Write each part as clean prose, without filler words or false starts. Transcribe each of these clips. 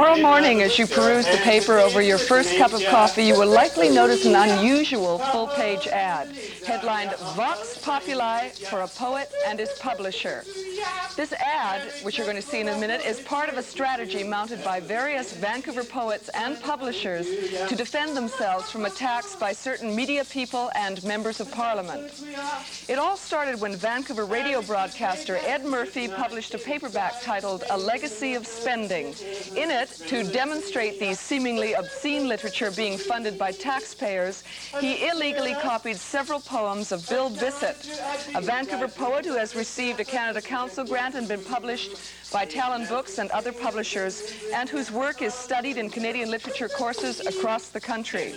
Tomorrow morning, as you peruse the paper over your first cup of coffee, you will likely notice an unusual full-page ad, headlined, Vox Populi for a Poet and His Publisher. This ad, which you're going to see in a minute, is part of a strategy mounted by various Vancouver poets and publishers to defend themselves from attacks by certain media people and members of Parliament. It all started when Vancouver radio broadcaster Ed Murphy published a paperback titled A Legacy of Spending. In it, to demonstrate the seemingly obscene literature being funded by taxpayers, he illegally copied several poems of Bill Bissett, a Vancouver poet who has received a Canada Council grant and been published by Talon Books and other publishers, and whose work is studied in Canadian literature courses across the country.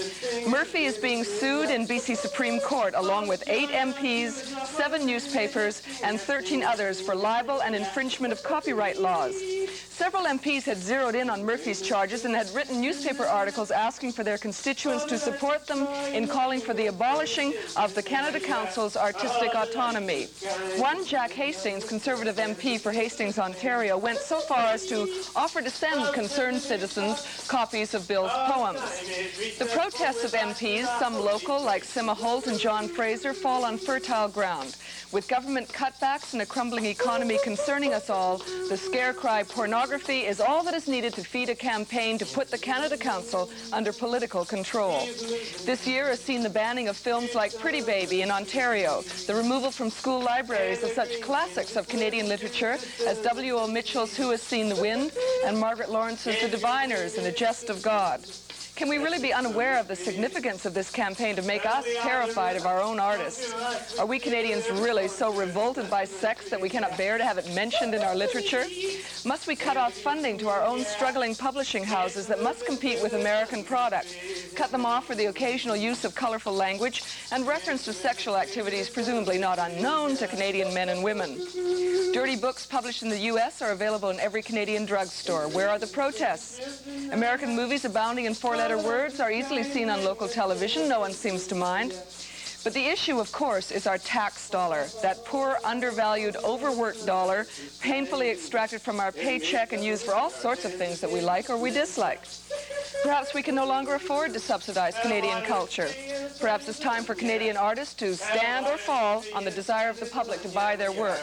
Murphy is being sued in BC Supreme Court along with 8 MPs, 7 newspapers, and 13 others for libel and infringement of copyright laws. Several MPs had zeroed in on Murphy's charges and had written newspaper articles asking for their constituents to support them in calling for the abolishing of the Canada Council's artistic autonomy. One, Jack Hastings, Conservative MP for Hastings, Ontario, went so far as to offer to send concerned citizens copies of Bill's poems. The protests of MPs, some local like Sima Holt and John Fraser, fall on fertile ground. With government cutbacks and a crumbling economy concerning us all, the scare cry pornography is all that is needed to feed a campaign to put the Canada Council under political control. This year has seen the banning of films like Pretty Baby in Ontario, the removal from school libraries of such classics of Canadian literature as W.O. Mitchell's Who Has Seen the Wind and Margaret Lawrence's The Diviners and A Jest of God. Can we really be unaware of the significance of this campaign to make us terrified of our own artists? Are we Canadians really so revolted by sex that we cannot bear to have it mentioned in our literature? Must we cut off funding to our own struggling publishing houses that must compete with American product? Cut them off for the occasional use of colorful language and reference to sexual activities presumably not unknown to Canadian men and women? Dirty books published in the U.S. are available in every Canadian drugstore. Where are the protests? American movies abounding in four-letter words are easily seen on local television. No one seems to mind. But the issue, of course, is our tax dollar, that poor, undervalued, overworked dollar, painfully extracted from our paycheck and used for all sorts of things that we like or we dislike. Perhaps we can no longer afford to subsidize Canadian culture. Perhaps it's time for Canadian artists to stand or fall on the desire of the public to buy their work.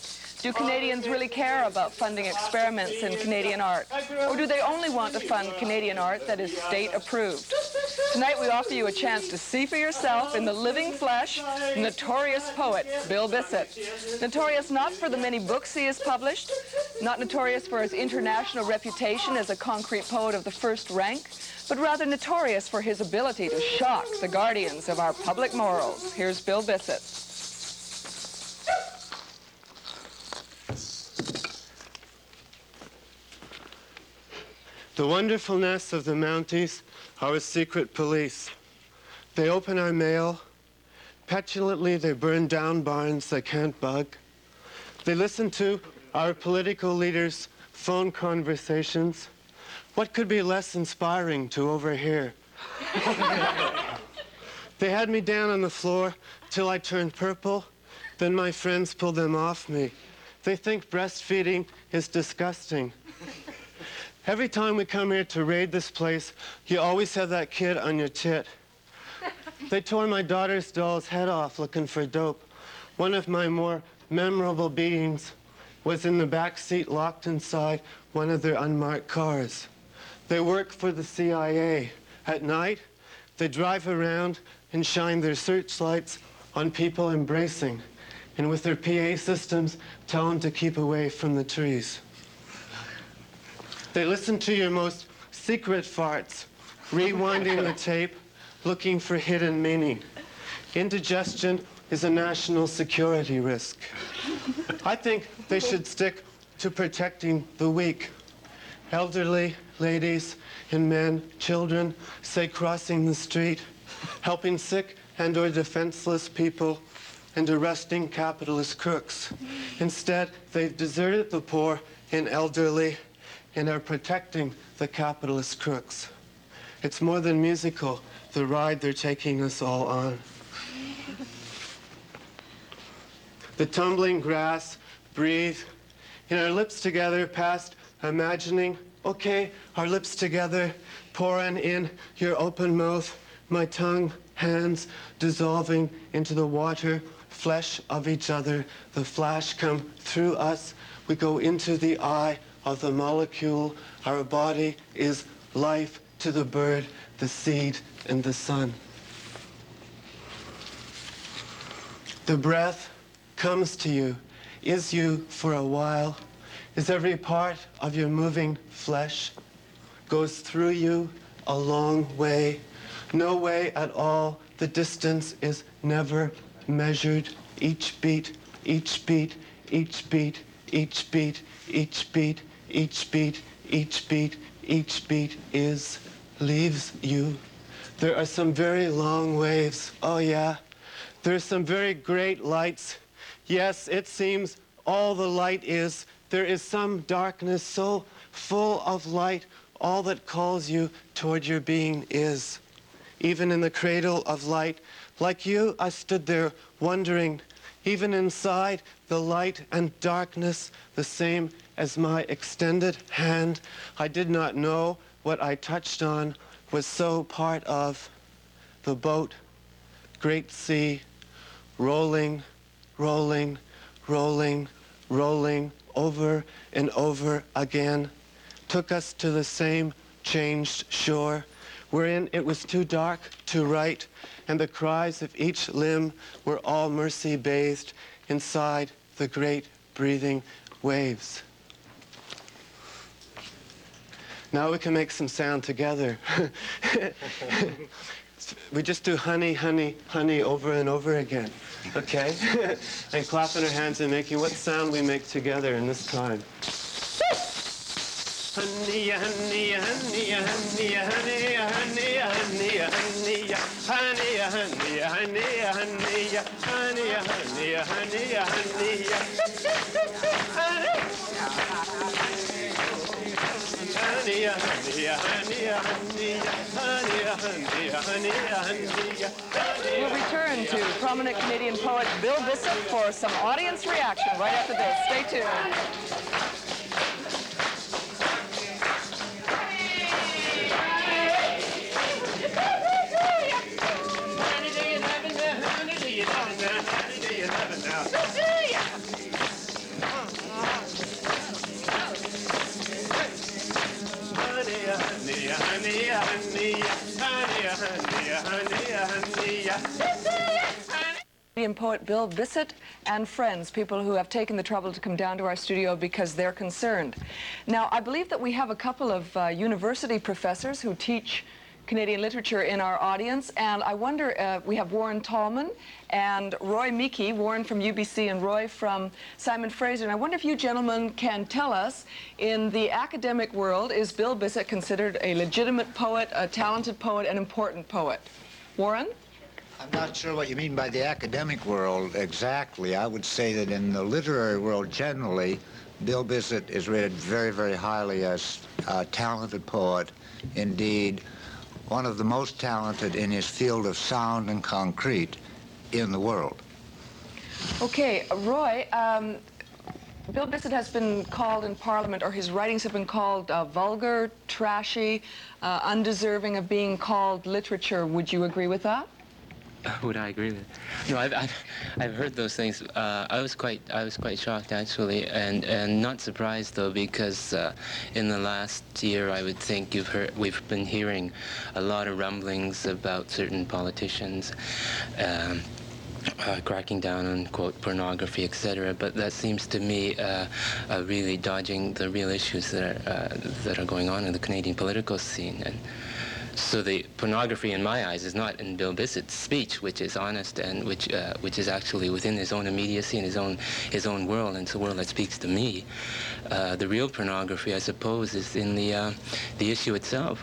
Do Canadians really care about funding experiments in Canadian art? Or do they only want to fund Canadian art that is state-approved? Tonight we offer you a chance to see for yourself in the living flesh notorious poet Bill Bissett. Notorious not for the many books he has published, not notorious for his international reputation as a concrete poet of the first rank, but rather notorious for his ability to shock the guardians of our public morals. Here's Bill Bissett. The wonderfulness of the Mounties are a secret police. They open our mail. Petulantly, they burn down barns they can't bug. They listen to our political leaders' phone conversations. What could be less inspiring to overhear? They had me down on the floor till I turned purple. Then my friends pulled them off me. They think breastfeeding is disgusting. Every time we come here to raid this place, you always have that kid on your tit. They tore my daughter's doll's head off looking for dope. One of my more memorable beatings was in the back seat locked inside one of their unmarked cars. They work for the CIA. At night, they drive around and shine their searchlights on people embracing, and with their PA systems, tell them to keep away from the trees. They listen to your most secret farts, rewinding the tape, looking for hidden meaning. Indigestion is a national security risk. I think they should stick to protecting the weak. Elderly, ladies, and men, children, say crossing the street, helping sick and or defenseless people, and arresting capitalist crooks. Instead, they've deserted the poor and elderly and are protecting the capitalist crooks. It's more than musical, the ride they're taking us all on. The tumbling grass, breathe, and our lips together past imagining Okay, our lips together, pouring in your open mouth, my tongue, hands dissolving into the water, flesh of each other. The flash come through us. We go into the eye of the molecule. Our body is life to the bird, the seed, and the sun. The breath comes to you, is you for a while, is every part of your moving flesh, goes through you a long way, no way at all. The distance is never measured. Each beat, each beat, each beat, each beat, each beat, each beat, each beat, each beat is, leaves you. There are some very long waves. Oh yeah. There's some very great lights. Yes, it seems all the light is. There is some darkness so full of light. All that calls you toward your being is. Even in the cradle of light, like you, I stood there wondering, even inside the light and darkness, the same as my extended hand, I did not know what I touched on was so part of the boat, great sea, rolling, rolling, rolling, rolling over and over again, took us to the same changed shore, wherein it was too dark to write, and the cries of each limb were all mercy bathed inside the great breathing waves. Now we can make some sound together. We just do honey, honey, honey over and over again, okay? And clapping our hands and making what sound we make together in this time. Honey, honey, honey, honey, honey, honey, honey, honey, honey, honey, honey, honey, honey, honey, honey, We'll return to prominent Canadian poet Bill Bissett for some audience reaction right after this. Stay tuned. Canadian poet Bill Bissett and friends, people who have taken the trouble to come down to our studio because they're concerned. Now, I believe that we have a couple of university professors who teach Canadian literature in our audience, and I wonder, we have Warren Tallman and Roy Meekie, Warren from UBC and Roy from Simon Fraser, and I wonder if you gentlemen can tell us, in the academic world, is Bill Bissett considered a legitimate poet, a talented poet, an important poet? Warren? I'm not sure what you mean by the academic world exactly. I would say that in the literary world generally, Bill Bissett is rated very, very highly as a talented poet. Indeed, one of the most talented in his field of sound and concrete in the world. Okay, Roy, Bill Bissett has been called in Parliament, or his writings have been called vulgar, trashy, undeserving of being called literature. Would you agree with that? Would I agree with it? No, I've heard those things. I was quite shocked actually, and not surprised though, because in the last year I would think we've been hearing a lot of rumblings about certain politicians cracking down on, quote, pornography, etc. But that seems to me really dodging the real issues that are going on in the Canadian political scene. And so the pornography, in my eyes, is not in Bill Bissett's speech, which is honest and which is actually within his own immediacy and his own world, and it's a world that speaks to me. The real pornography, I suppose, is in the issue itself.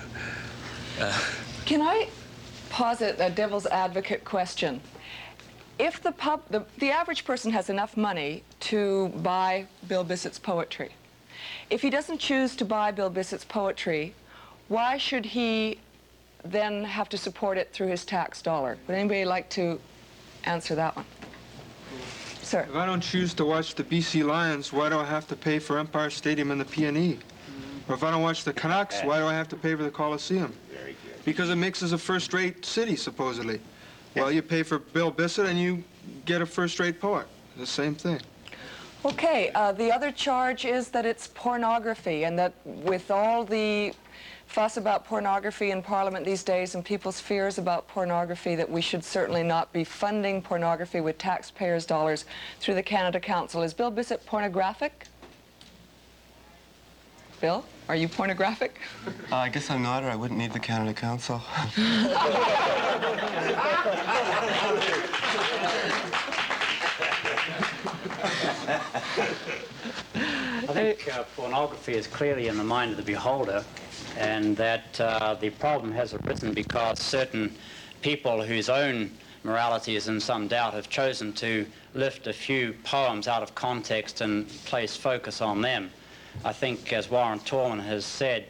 Can I posit a devil's advocate question? If the average person has enough money to buy Bill Bissett's poetry, if he doesn't choose to buy Bill Bissett's poetry, why should he then have to support it through his tax dollar? Would anybody like to answer that one? Sir. If I don't choose to watch the BC Lions, why do I have to pay for Empire Stadium and the PNE? Or if I don't watch the Canucks, why do I have to pay for the Coliseum? Very good. Because it makes us a first-rate city, supposedly. Well, you pay for Bill Bissett and you get a first-rate poet. The same thing. Okay, the other charge is that it's pornography, and that with all the fuss about pornography in Parliament these days and people's fears about pornography, that we should certainly not be funding pornography with taxpayers' dollars through the Canada Council. Is Bill Bissett pornographic? Bill, are you pornographic? I guess I'm not, or I wouldn't need the Canada Council. I think pornography is clearly in the mind of the beholder, and that the problem has arisen because certain people whose own morality is in some doubt have chosen to lift a few poems out of context and place focus on them. I think, as Warren Torman has said,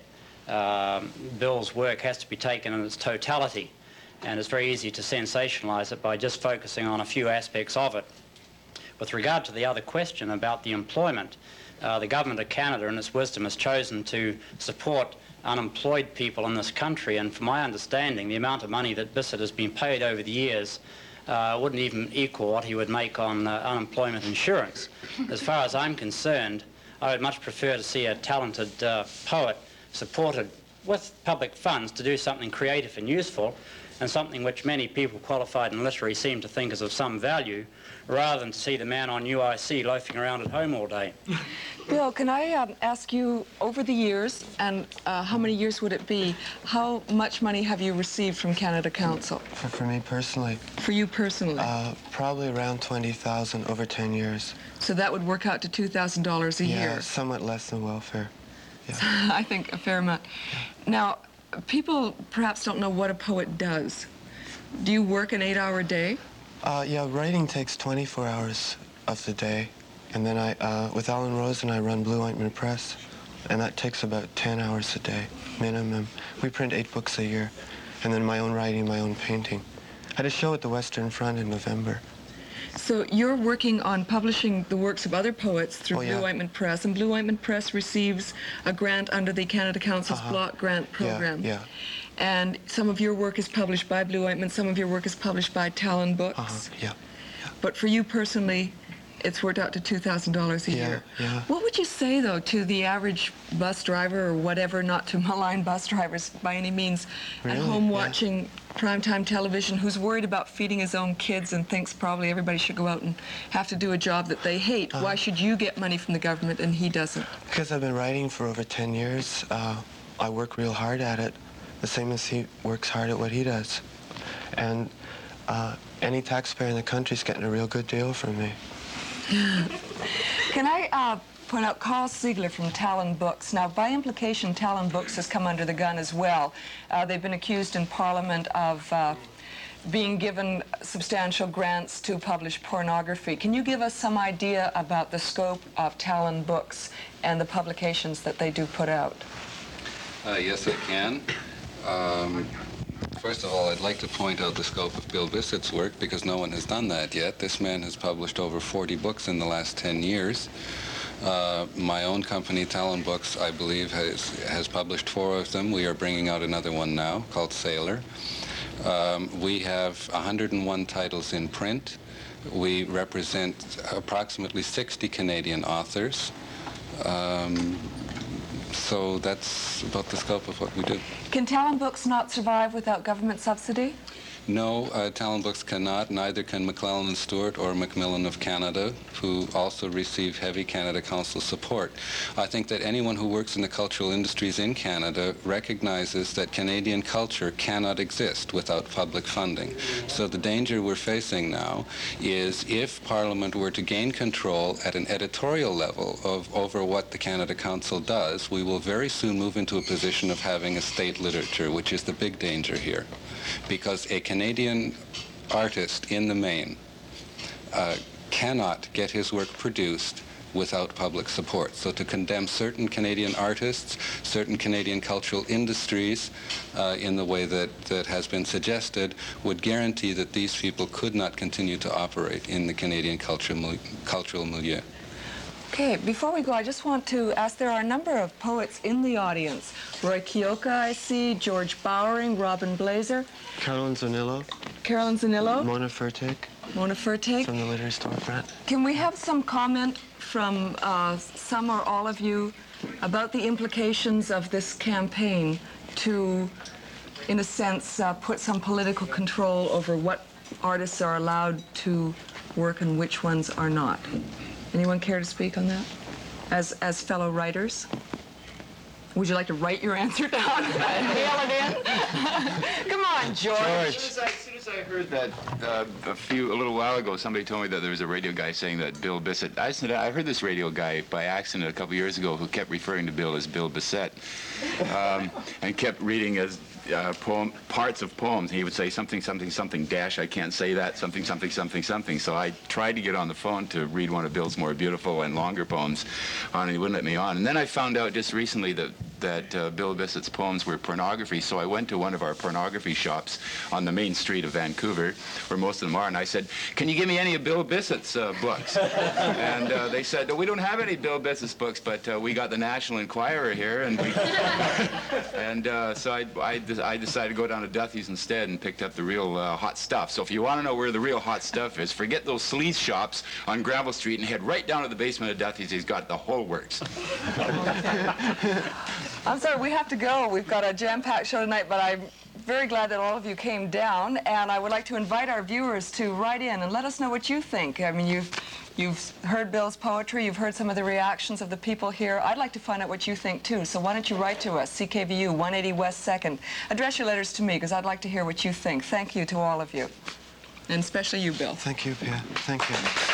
Bill's work has to be taken in its totality, and it's very easy to sensationalize it by just focusing on a few aspects of it. With regard to the other question about the employment, the government of Canada, in its wisdom, has chosen to support unemployed people in this country, and from my understanding, the amount of money that Bissett has been paid over the years wouldn't even equal what he would make on unemployment insurance. As far as I'm concerned, I would much prefer to see a talented poet supported with public funds to do something creative and useful, and something which many people qualified in literary seem to think is of some value, rather than to see the man on UIC loafing around at home all day. Bill, can I ask you, over the years, and how many years would it be, how much money have you received from Canada Council? For me personally? For you personally? Probably around 20,000 over 10 years. So that would work out to $2,000 a year? Yeah, somewhat less than welfare. Yeah. I think a fair amount. Now, people perhaps don't know what a poet does. Do you work an 8-hour day? Yeah, writing takes 24 hours of the day. And then with Alan Rosen, I run Blue Ointment Press, and that takes about 10 hours a day, minimum. We print 8 books a year, and then my own writing, my own painting. I had a show at the Western Front in November. So you're working on publishing the works of other poets through Oh, yeah. Blue Ointment Press, and Blue Ointment Press receives a grant under the Canada Council's block grant program. Yeah. And some of your work is published by Blue Ointment, some of your work is published by Talon Books. Yeah. But for you personally, it's worked out to $2,000 a year. Yeah. What would you say, though, to the average bus driver or whatever, not to malign bus drivers by any means, at Really? home Yeah. watching primetime television, who's worried about feeding his own kids and thinks probably everybody should go out and have to do a job that they hate? Why should you get money from the government and he doesn't? Because I've been writing for over 10 years. I work real hard at it, the same as he works hard at what he does. And any taxpayer in the country's getting a real good deal from me. Can I point out Carl Siegler from Talon Books? Now, by implication, Talon Books has come under the gun as well. They've been accused in Parliament of being given substantial grants to publish pornography. Can you give us some idea about the scope of Talon Books and the publications that they do put out? Yes, I can. First of all, I'd like to point out the scope of Bill Bissett's work, because no one has done that yet. This man has published over 40 books in the last 10 years. My own company, Talon Books, I believe, has published 4 of them. We are bringing out another one now called Sailor. We have 101 titles in print. We represent approximately 60 Canadian authors. So that's about the scope of what we do. Can Talon Books not survive without government subsidy? No, Talon Books cannot. Neither can McClellan and Stewart or Macmillan of Canada, who also receive heavy Canada Council support. I think that anyone who works in the cultural industries in Canada recognizes that Canadian culture cannot exist without public funding. So the danger we're facing now is, if Parliament were to gain control at an editorial level over what the Canada Council does, we will very soon move into a position of having a state literature, which is the big danger here. Because a Canadian artist in the main cannot get his work produced without public support. So to condemn certain Canadian artists, certain Canadian cultural industries in the way that has been suggested would guarantee that these people could not continue to operate in the Canadian cultural milieu. Okay, before we go, I just want to ask, there are a number of poets in the audience. Roy Kioka, I see, George Bowering, Robin Blazer. Carolyn Zanillo. Carolyn Zanillo. Mona Furtak. Mona Furtak. From the Literary Storefront. Can we have some comment from some or all of you about the implications of this campaign to, in a sense, put some political control over what artists are allowed to work and which ones are not? Anyone care to speak on that? As fellow writers? Would you like to write your answer down and mail it in? Come on, George. As soon as I heard that a little while ago, somebody told me that there was a radio guy saying that Bill Bissett. I said I heard this radio guy by accident a couple years ago who kept referring to Bill as Bill Bissett, and kept reading as parts of poems. He would say something, something, something, dash, I can't say that, something, something, something, something. So I tried to get on the phone to read one of Bill's more beautiful and longer poems, and he wouldn't let me on. And then I found out just recently that Bill Bissett's poems were pornography, so I went to one of our pornography shops on the main street of Vancouver, where most of them are, and I said, can you give me any of Bill Bissett's books? And they said, we don't have any Bill Bissett's books, but we got the National Enquirer here, and we... so I decided to go down to Duthie's instead and picked up the real hot stuff. So if you want to know where the real hot stuff is, forget those sleaze shops on Granville Street and head right down to the basement of Duthie's. He's got the whole works. I'm sorry, we have to go. We've got a jam-packed show tonight, but I'm very glad that all of you came down, and I would like to invite our viewers to write in and let us know what you think. I mean, you've heard Bill's poetry, you've heard some of the reactions of the people here. I'd like to find out what you think, too, so why don't you write to us, CKVU, 180 West 2nd. Address your letters to me, because I'd like to hear what you think. Thank you to all of you, and especially you, Bill. Thank you, Pia. Thank you.